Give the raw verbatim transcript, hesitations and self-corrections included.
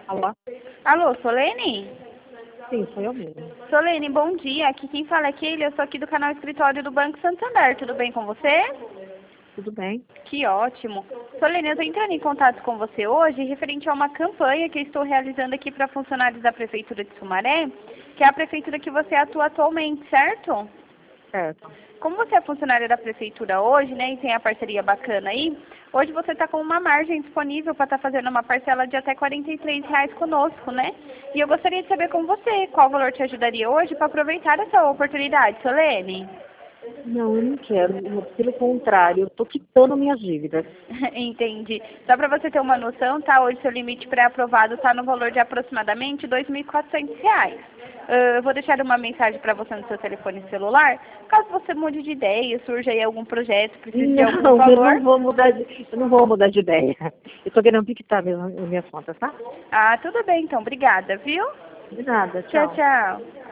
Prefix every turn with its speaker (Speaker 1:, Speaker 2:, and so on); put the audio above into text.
Speaker 1: Alô?
Speaker 2: Alô, Solene?
Speaker 1: Sim, sou eu mesmo.
Speaker 2: Solene, bom dia. Aqui quem fala é Keila, eu sou aqui do canal Escritório do Banco Santander. Tudo bem com você?
Speaker 1: Tudo bem?
Speaker 2: Que ótimo. Solene, eu estou entrando em contato com você hoje referente a uma campanha que eu estou realizando aqui para funcionários da Prefeitura de Sumaré, que é a prefeitura que você atua atualmente, certo?
Speaker 1: Certo.
Speaker 2: Como você é funcionária da prefeitura hoje, né, e tem a parceria bacana aí, hoje você está com uma margem disponível para estar fazendo uma parcela de até quarenta e três reais conosco, né? E eu gostaria de saber com você qual valor te ajudaria hoje para aproveitar essa oportunidade, Solene.
Speaker 1: Não, eu não quero. Eu- Pelo contrário, eu estou quitando minhas dívidas.
Speaker 2: Entendi. Só para você ter uma noção, tá? Hoje seu limite pré-aprovado está no valor de aproximadamente dois mil e quatrocentos reais. Ah, eu vou deixar uma mensagem para você no seu telefone celular. Caso você mude de ideia, surja aí algum projeto, precise de algum
Speaker 1: Não, eu
Speaker 2: valor.
Speaker 1: não vou mudar de, eu não vou mudar de ideia. Eu estou querendo quitar mesmo as minhas contas, tá?
Speaker 2: Ah, tudo bem então. Obrigada, viu?
Speaker 1: De nada,
Speaker 2: Tchau,
Speaker 1: tchau.
Speaker 2: tchau.